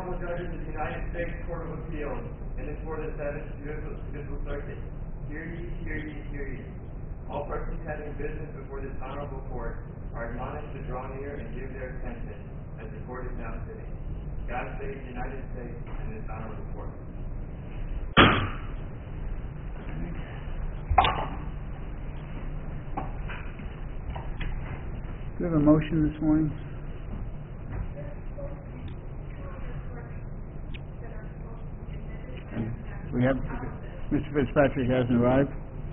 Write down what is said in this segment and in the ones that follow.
Honorable Judges of the United States Court of Appeals, and this for the 7th Judicial Circuit. Hear ye, hear ye, hear ye. All persons having business before this honorable court are admonished to draw near and give their attention, as the court is now sitting. God save the United States and this honorable court. Do you have a motion this morning? We have Mr. Fitzpatrick hasn't arrived.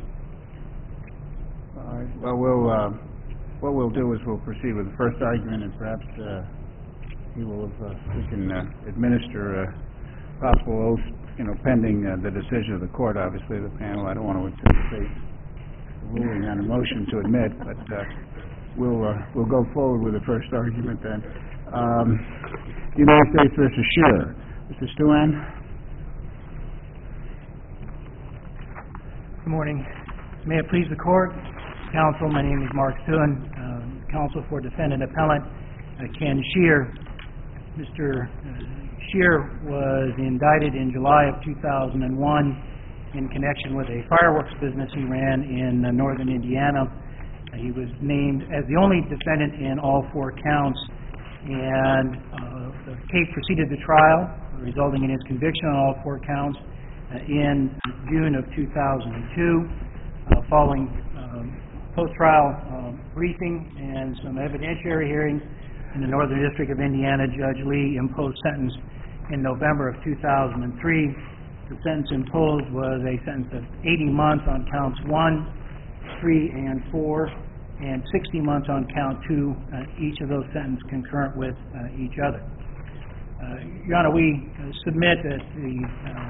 All right. Well, what we'll do is we'll proceed with the first argument, and perhaps we can administer possible oaths, pending the decision of the court. Obviously, the panel. I don't want to anticipate the ruling on a motion to admit, but we'll go forward with the first argument then. United States versus Shearer. Mr. Stuan. Good morning. May it please the court, counsel, my name is Mark Stuan, counsel for defendant appellant Ken Shearer. Mr. Shearer was indicted in July of 2001 in connection with a fireworks business he ran in northern Indiana. He was named as the only defendant in all 4 counts, and the case proceeded to trial, resulting in his conviction on all 4 counts in June of 2002, following post-trial briefing and some evidentiary hearings in the Northern District of Indiana. Judge Lee imposed sentence in November of 2003. The sentence imposed was a sentence of 80 months on counts 1, 3, and 4, and 60 months on count 2, each of those sentences concurrent with each other. Your Honor, we submit that the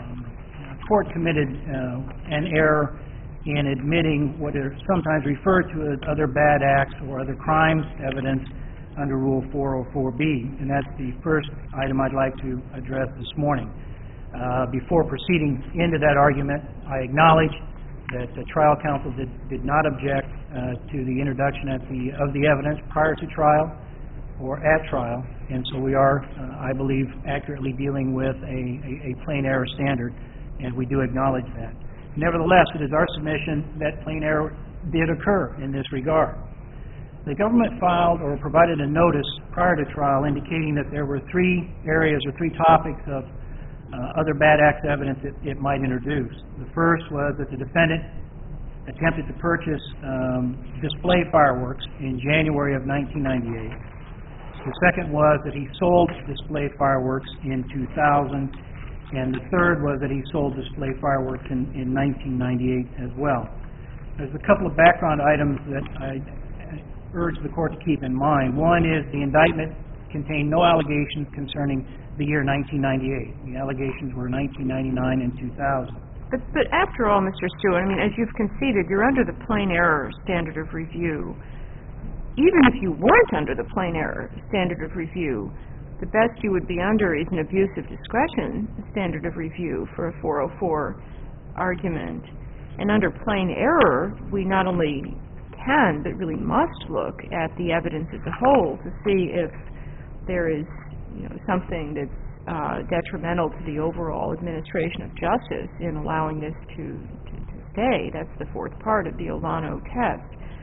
court committed an error in admitting what are sometimes referred to as other bad acts or other crimes evidence under Rule 404B, and that's the first item I'd like to address this morning. Before proceeding into that argument, I acknowledge that the trial counsel did not object to the introduction of the evidence prior to trial or at trial, and so we are, I believe, accurately dealing with a plain error standard, and we do acknowledge that. Nevertheless, it is our submission that plain error did occur in this regard. The government filed or provided a notice prior to trial indicating that there were 3 areas or 3 topics of other bad acts evidence that it might introduce. The first was that the defendant attempted to purchase display fireworks in January of 1998. The second was that he sold display fireworks in 2000. And the third was that he sold display fireworks in 1998 as well. There's a couple of background items that I urge the court to keep in mind. One is the indictment contained no allegations concerning the year 1998. The allegations were 1999 and 2000. But after all, Mr. Stewart, I mean, as you've conceded, you're under the plain error standard of review. Even if you weren't under the plain error standard of review, the best you would be under is an abuse of discretion standard of review for a 404 argument. And under plain error, we not only can, but really must look at the evidence as a whole to see if there is, something that's detrimental to the overall administration of justice in allowing this to stay. That's the 4th part of the Olano test.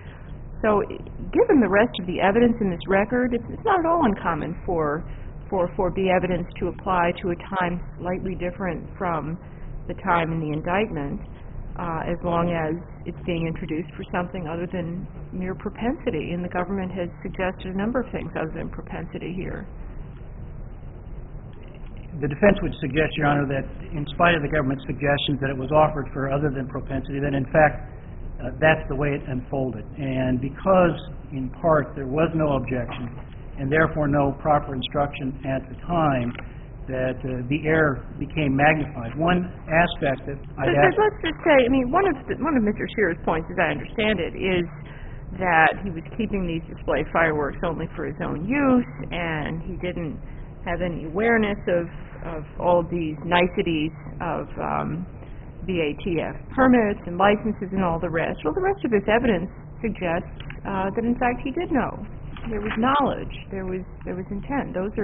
So given the rest of the evidence in this record, it's not at all uncommon for 404B evidence to apply to a time slightly different from the time in the indictment, as long as it's being introduced for something other than mere propensity. And the government has suggested a number of things other than propensity here. The defense would suggest, Your Honor, that in spite of the government's suggestions that it was offered for other than propensity, that in fact that's the way it unfolded. And because, in part, there was no objection, and therefore no proper instruction at the time, that the error became magnified. One aspect that I'd ask... Let's just say, I mean, one of Mr. Shearer's points, as I understand it, is that he was keeping these display fireworks only for his own use, and he didn't have any awareness of all these niceties of VATF permits and licenses and all the rest. Well, the rest of this evidence suggests that, in fact, he did know. There was knowledge. There was intent. Those are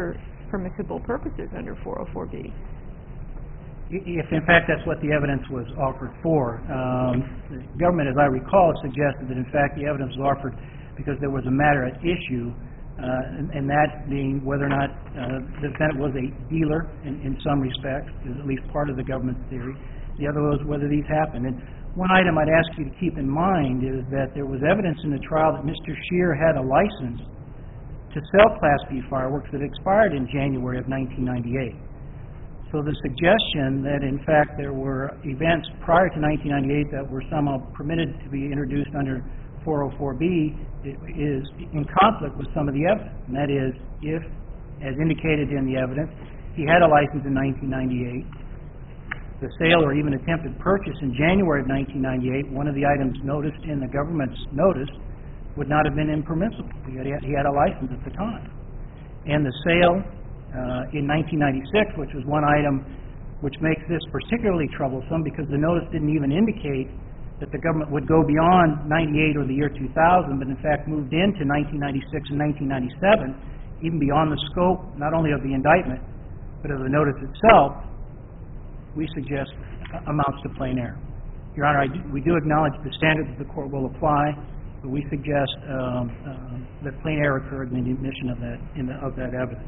permissible purposes under 404B. If in fact that's what the evidence was offered for. The government, as I recall, suggested that in fact the evidence was offered because there was a matter at issue, and that being whether or not the defendant was a dealer in some respects, is at least part of the government's theory. The other was whether these happened. And one item I'd ask you to keep in mind is that there was evidence in the trial that Mr. Scheer had a license to sell Class B fireworks that expired in January of 1998. So the suggestion that in fact there were events prior to 1998 that were somehow permitted to be introduced under 404B is in conflict with some of the evidence. And that is, if, as indicated in the evidence, he had a license in 1998, the sale or even attempted purchase in January of 1998, one of the items noticed in the government's notice would not have been impermissible. He had a license at the time. And the sale in 1996, which was one item which makes this particularly troublesome because the notice didn't even indicate that the government would go beyond 98 or the year 2000, but in fact moved into 1996 and 1997, even beyond the scope not only of the indictment, but of the notice itself, we suggest amounts to plain error. Your Honor, we do acknowledge the standard that the court will apply, but we suggest that plain error occurred in the admission of that evidence.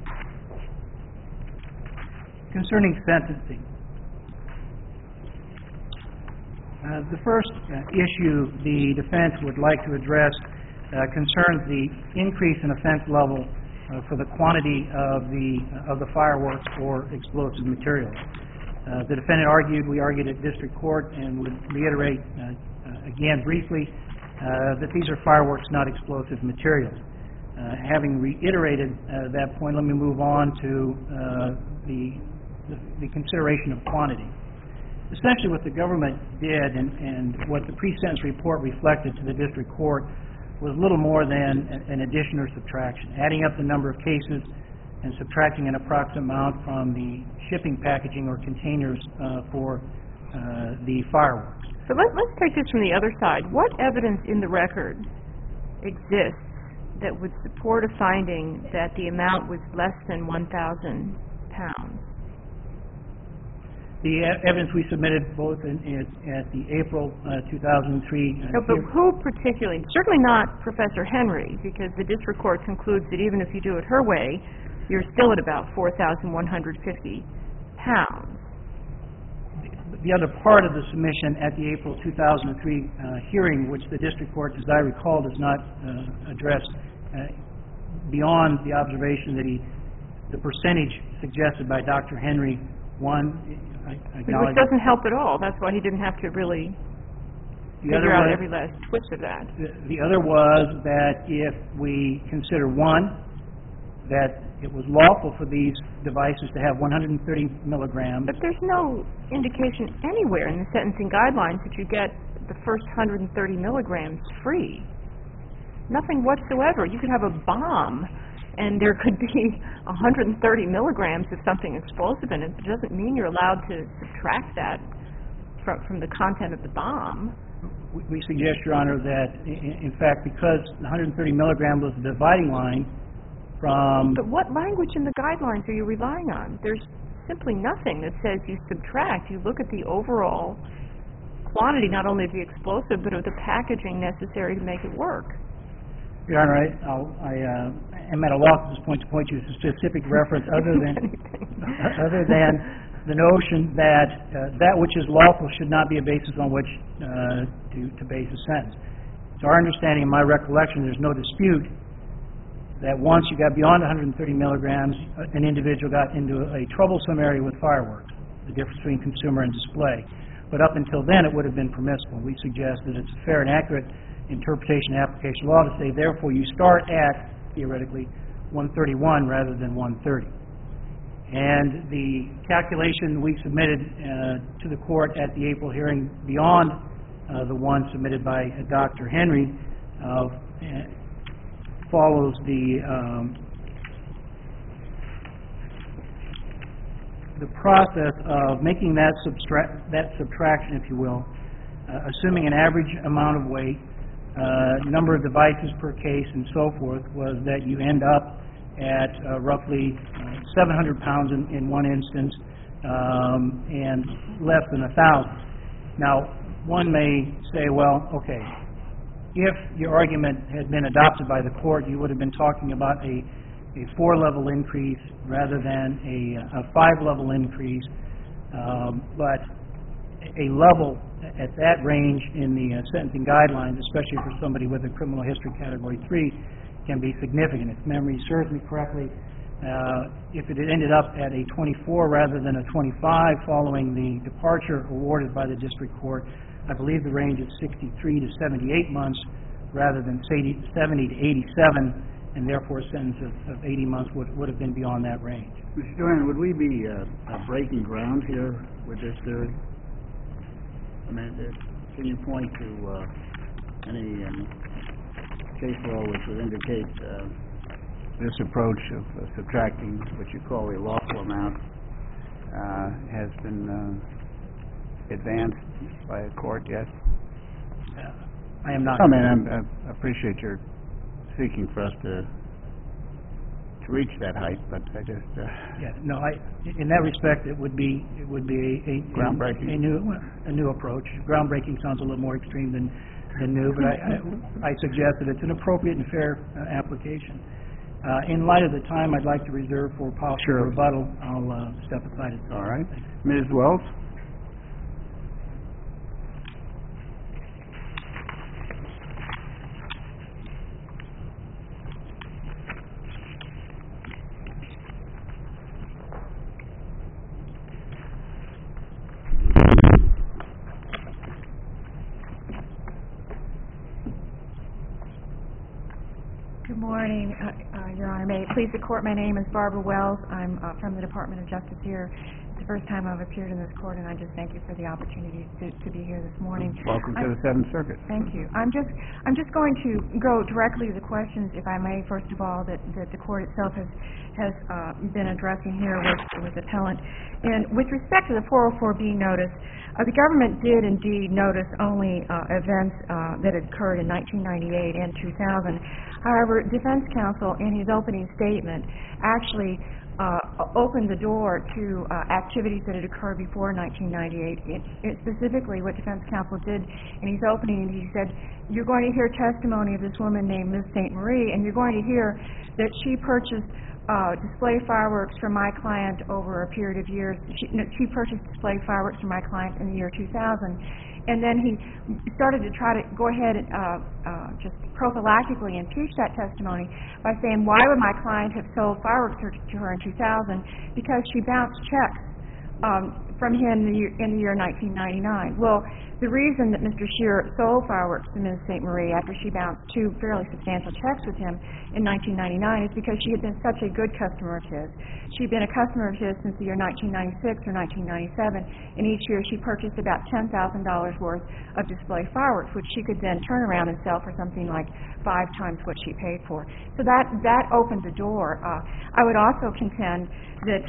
Concerning sentencing, the first issue the defense would like to address concerns the increase in offense level for the quantity of the fireworks or explosive materials. The defendant argued, we argued at district court, and would reiterate again briefly that these are fireworks, not explosive materials. Having reiterated that point, let me move on to the consideration of quantity. Essentially what the government did and what the pre-sentence report reflected to the district court was little more than an addition or subtraction, adding up the number of cases and subtracting an approximate amount from the shipping packaging or containers for the fireworks. So let's take this from the other side. What evidence in the record exists that would support a finding that the amount was less than 1,000 pounds? The evidence we submitted both at the April 2003... No, but who particularly? Certainly not Professor Henry, because the district court concludes that even if you do it her way, you're still at about 4,150 pounds. The other part of the submission at the April 2003 hearing, which the district court, as I recall, does not address beyond the observation that the percentage suggested by Dr. Henry, which doesn't help at all. That's why he didn't have to really figure out every last twist of that. The other was that if we consider, one, that it was lawful for these devices to have 130 milligrams. But there's no indication anywhere in the sentencing guidelines that you get the first 130 milligrams free. Nothing whatsoever. You could have a bomb and there could be 130 milligrams of something explosive in it. It doesn't mean you're allowed to subtract that from the content of the bomb. We suggest, Your Honor, that in fact, because 130 milligrams was the dividing line from... But what language in the guidelines are you relying on? There's simply nothing that says you subtract. You look at the overall quantity, not only of the explosive, but of the packaging necessary to make it work. Your Honor, I am at a loss at this point to point you to a specific reference other than the notion that that which is lawful should not be a basis on which to base a sentence. To our understanding and my recollection, there's no dispute that once you got beyond 130 milligrams, an individual got into a troublesome area with fireworks, the difference between consumer and display. But up until then, it would have been permissible. We suggest that it's a fair and accurate interpretation and application law to say, therefore, you start at, theoretically, 131 rather than 130. And the calculation we submitted to the court at the April hearing, beyond the one submitted by Dr. Henry, follows the process of making that subtraction, if you will, assuming an average amount of weight, number of devices per case, and so forth, was that you end up at roughly 700 pounds in one instance, and less than 1,000. Now, one may say, well, okay, if your argument had been adopted by the court, you would have been talking about a 4-level increase rather than a 5-level increase, but a level at that range in the sentencing guidelines, especially for somebody with a criminal history category 3, can be significant. If memory serves me correctly, if it had ended up at a 24 rather than a 25 following the departure awarded by the district court, I believe the range is 63 to 78 months rather than 70 to 87, and therefore a sentence of 80 months would have been beyond that range. Mr. Duran, would we be breaking ground here with this theory? I mean, can you point to any case law which would indicate this approach of subtracting what you call a lawful amount has been advanced by a court yet? I am not. I mean, I appreciate your seeking for us to reach that height, but I just in that respect, it would be a groundbreaking, a new approach. Groundbreaking sounds a little more extreme than new, but I suggest that it's an appropriate and fair application. In light of the time I'd like to reserve for possible rebuttal, I'll step aside. All right, Ms. Wells. Good morning, Your Honor. May it please the Court, my name is Barbara Wells. I'm from the Department of Justice here. It's the first time I've appeared in this court, and I just thank you for the opportunity to be here this morning. Welcome to the Seventh Circuit. Thank you. I'm just going to go directly to the questions, if I may, first of all, that the Court itself has been addressing here with appellant. And with respect to the 404B notice, the government did indeed notice only events that had occurred in 1998 and 2000. However, defense counsel, in his opening statement, actually opened the door to activities that had occurred before 1998. Specifically, what defense counsel did in his opening, he said, you're going to hear testimony of this woman named Ms. St. Marie, and you're going to hear that she purchased display fireworks for my client over a period of years. She purchased display fireworks for my client in the year 2000. And then he started to try to go ahead and just prophylactically impeach that testimony by saying, why would my client have sold fireworks to her in 2000? Because she bounced checks from him in the year 1999. Well, the reason that Mr. Scheer sold fireworks to Ms. St. Marie after she bounced 2 fairly substantial checks with him in 1999 is because she had been such a good customer of his. She'd been a customer of his since the year 1996 or 1997, and each year she purchased about $10,000 worth of display fireworks, which she could then turn around and sell for something like 5 times what she paid for. So that opened the door. I would also contend that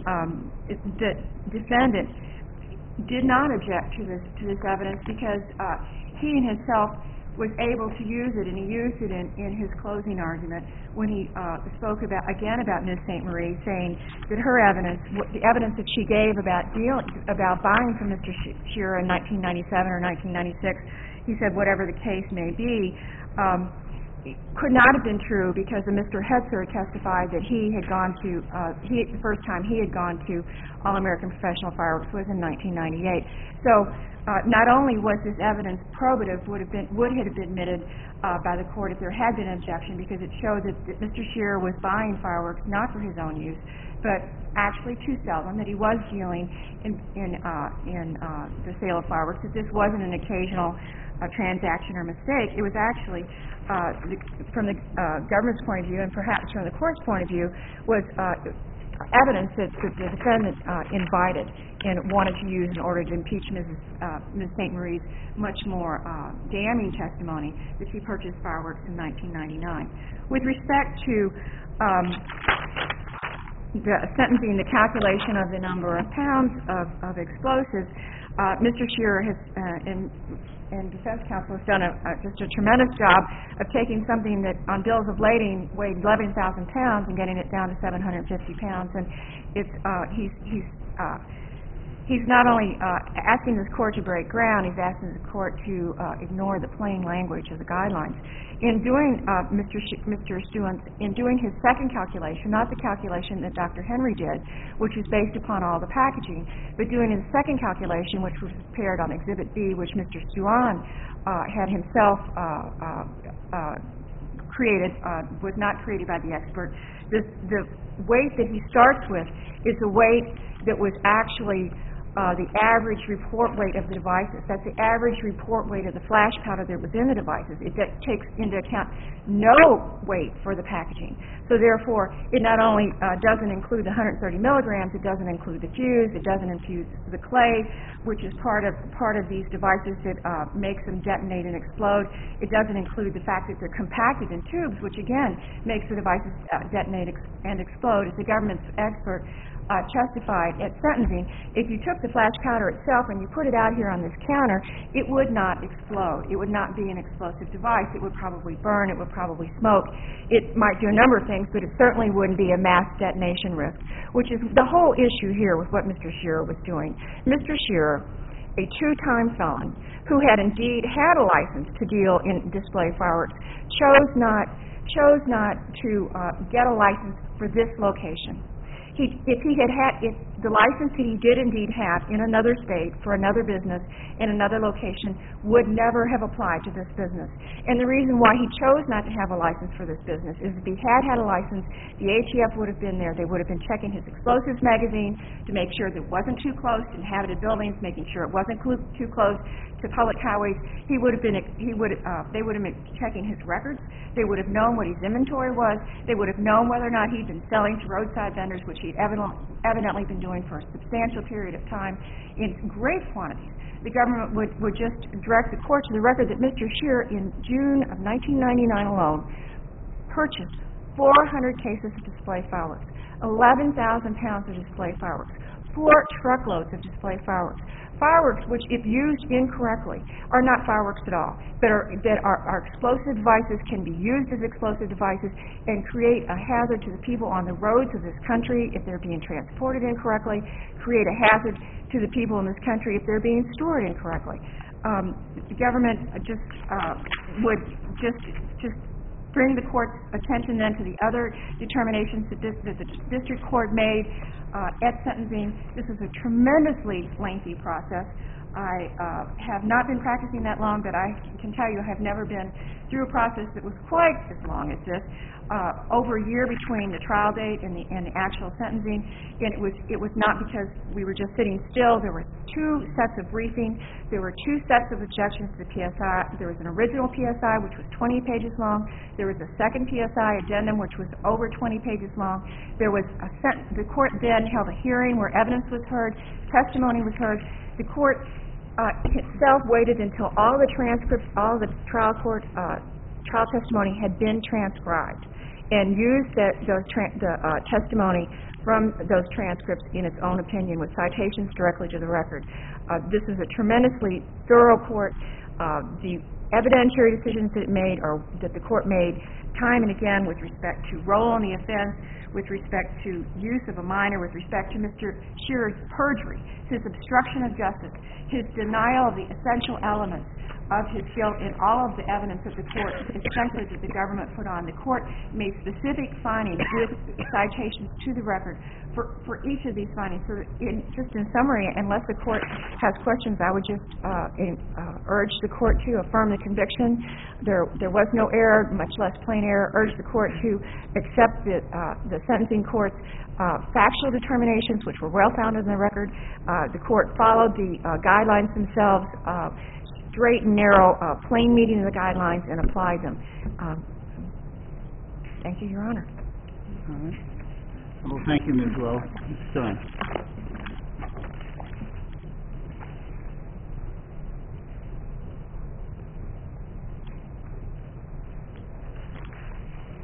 defendant did not object to this evidence because he in himself was able to use it, and he used it in his closing argument when he spoke about Ms. St. Marie, saying that her evidence, the evidence that she gave about buying from Mr. Scheer in 1997 or 1996, he said whatever the case may be, could not have been true because Mr. Hetzer testified that he had gone to, the first time he had gone to All-American Professional Fireworks was in 1998. So not only was this evidence probative, would have been admitted by the court if there had been an objection, because it showed that Mr. Scheer was buying fireworks not for his own use, but actually to sell them, that he was dealing in the sale of fireworks, that this wasn't an occasional transaction or mistake. It was actually, from the government's point of view, and perhaps from the court's point of view, was evidence that the defendant invited and wanted to use in order to impeach Ms. St. Marie's much more damning testimony that she purchased fireworks in 1999. With respect to sentencing, the calculation of the number of pounds of explosives, Mr. Shearer has, and defense counsel has done just a tremendous job of taking something that on bills of lading weighed 11,000 pounds and getting it down to 750 pounds. And it's he's not only asking this court to break ground, he's asking the court to ignore the plain language of the guidelines. In doing Mr. Stewart, in doing his second calculation, not the calculation that Dr. Henry did, which was based upon all the packaging, but doing his second calculation, which was prepared on Exhibit B, which Mr. Stewart had himself created, was not created by the expert. The weight that he starts with is the weight that was actually the average report weight of the devices. That's the average report weight of the flash powder that was in the devices. It takes into account no weight for the packaging. So therefore, it not only doesn't include the 130 milligrams, it doesn't include the fuse, it doesn't include the clay, which is part of these devices that makes them detonate and explode. It doesn't include the fact that they're compacted in tubes, which again makes the devices detonate and explode. As the government's expert testified at sentencing, if you took the flash powder itself and you put it out here on this counter, it would not explode. It would not be an explosive device. It would probably burn. It would probably smoke. It might do a number of things, but it certainly wouldn't be a mass detonation risk, which is the whole issue here with what Mr. Shearer was doing. Mr. Shearer, a two-time felon who had indeed had a license to deal in display fireworks, chose not to get a license for this location. If the license that he did indeed have in another state for another business in another location would never have applied to this business. And the reason why he chose not to have a license for this business is if he had a license, the ATF would have been there. They would have been checking his explosives magazine to make sure that it wasn't too close to inhabited buildings, making sure it wasn't too close to public highways. They would have been checking his records. They would have known what his inventory was. They would have known whether or not he'd been selling to roadside vendors, which he'd evidently been doing for a substantial period of time in great quantities. The government would just direct the court to the record that Mr. Shearer, in June of 1999 alone, purchased 400 cases of display fireworks, 11,000 pounds of display fireworks, 4 truckloads of display fireworks. Fireworks which, if used incorrectly, are not fireworks at all, that are explosive devices, can be used as explosive devices and create a hazard to the people on the roads of this country if they're being transported incorrectly, create a hazard to the people in this country if they're being stored incorrectly. The government would just bring the court's attention then to the other determinations that the district court made at sentencing. This is a tremendously lengthy process. I have not been practicing that long, but I can tell you I have never been through a process that was quite as long as this. Over a year between the trial date and the actual sentencing, and it was not because we were just sitting still. There were 2 sets of briefings. There were 2 sets of objections to the PSI. There was an original PSI, which was 20 pages long. There was a second PSI addendum, which was over 20 pages long. There was the court then held a hearing where evidence was heard, testimony was heard. The court itself waited until all the transcripts, all the trial testimony had been transcribed, and used the testimony from those transcripts in its own opinion with citations directly to the record. This is a tremendously thorough court. The evidentiary decisions that the court made time and again with respect to role in the offense, with respect to use of a minor, with respect to Mr. Shearer's perjury, his obstruction of justice, his denial of the essential elements of his guilt in all of the evidence that the court, essentially that the government put on. The court made specific findings with citations to the record for each of these findings. So just in summary, unless the court has questions, I would just urge the court to affirm the conviction. There was no error, much less plain error. Urge the court to accept the sentencing court's factual determinations, which were well founded in the record. The court followed the guidelines themselves, straight and narrow, plain meaning of the guidelines, and applied them. Thank you, Your Honor. All right. Well, thank you, Ms. Lowe. Mr. Stern.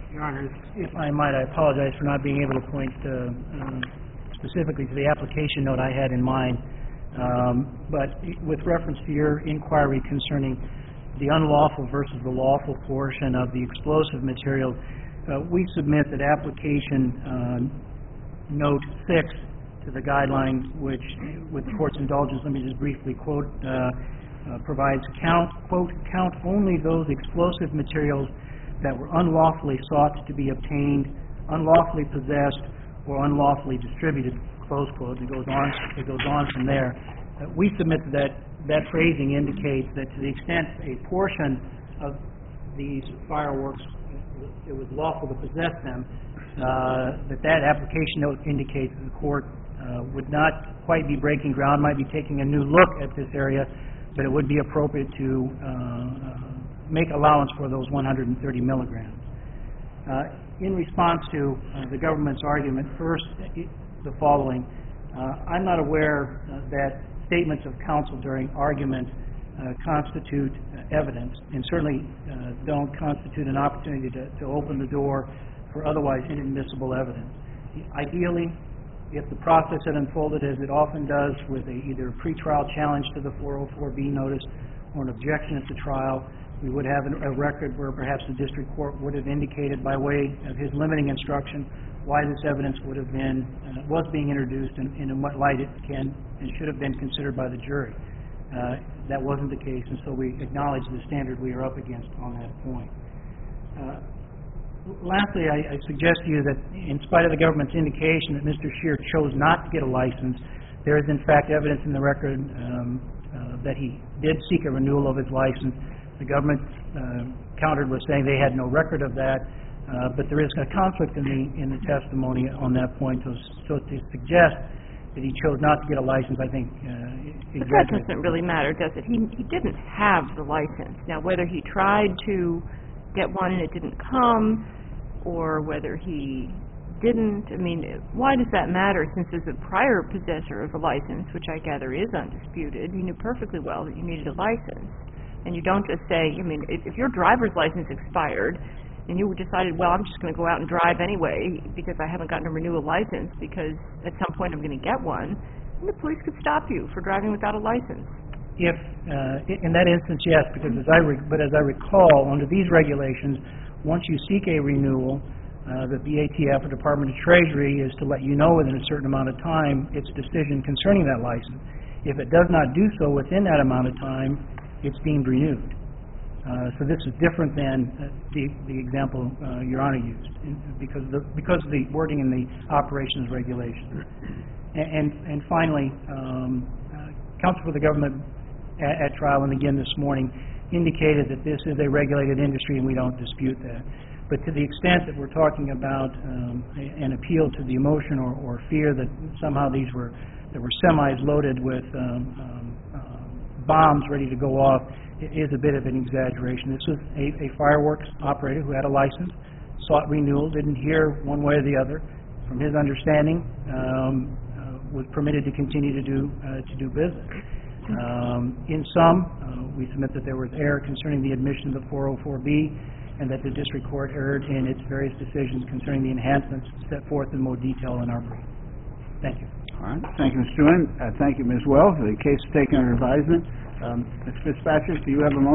Your Honor, if I might, I apologize for not being able to point specifically to the application note I had in mind. But with reference to your inquiry concerning the unlawful versus the lawful portion of the explosive material, we submit that application note 6 to the guideline, which, with the Court's indulgence, let me just briefly quote, provides quote, count only those explosive materials that were unlawfully sought to be obtained, unlawfully possessed, or unlawfully distributed, close quote. It goes on from there. We submit that phrasing indicates that to the extent a portion of these fireworks, it was lawful to possess them, that application note indicates that the Court would not quite be breaking ground, might be taking a new look at this area, but it would be appropriate to make allowance for those 130 milligrams. In response to the government's argument, first, the following. I'm not aware that statements of counsel during argument constitute evidence, and certainly don't constitute an opportunity to open the door for otherwise inadmissible evidence. Ideally, if the process had unfolded as it often does with either a pretrial challenge to the 404B notice or an objection at the trial, we would have a record where perhaps the district court would have indicated by way of his limiting instruction why this evidence would have been, was being introduced and in what light it can and should have been considered by the jury. That wasn't the case, and so we acknowledge the standard we are up against on that point. Lastly, I suggest to you that in spite of the government's indication that Mr. Scheer chose not to get a license, there is in fact evidence in the record that he did seek a renewal of his license. The government countered with saying they had no record of that, but there is a conflict in the testimony on that point. So to suggest that he chose not to get a license, I think, but that doesn't really matter, does it? He didn't have the license. Now, whether he tried to get one and it didn't come, or whether he didn't, I mean, why does that matter, since as a prior possessor of a license, which I gather is undisputed, you knew perfectly well that you needed a license. And you don't just say, I mean, if your driver's license expired and you decided, well, I'm just going to go out and drive anyway because I haven't gotten a renewal license because at some point I'm going to get one, then the police could stop you for driving without a license. If, in that instance, yes, because as I recall, under these regulations, once you seek a renewal, the ATF or Department of Treasury is to let you know within a certain amount of time its decision concerning that license. If it does not do so within that amount of time, it's deemed renewed. So this is different than the example Your Honor used, because of the wording in the operations regulations. And finally, counsel for the government at trial and again this morning indicated that this is a regulated industry and we don't dispute that. But to the extent that we're talking about an appeal to the emotion or fear that somehow there were semis loaded with bombs ready to go off, it is a bit of an exaggeration. This was a fireworks operator who had a license, sought renewal, didn't hear one way or the other. From his understanding, was permitted to continue to do business. In sum, we submit that there was error concerning the admission of the 404B and that the district court erred in its various decisions concerning the enhancements set forth in more detail in our brief. Thank you. All right. Thank you, Mr. Stewart. Thank you, Ms. Wells. The case is taken under advisement. Ms. Fitzpatrick, do you have a motion?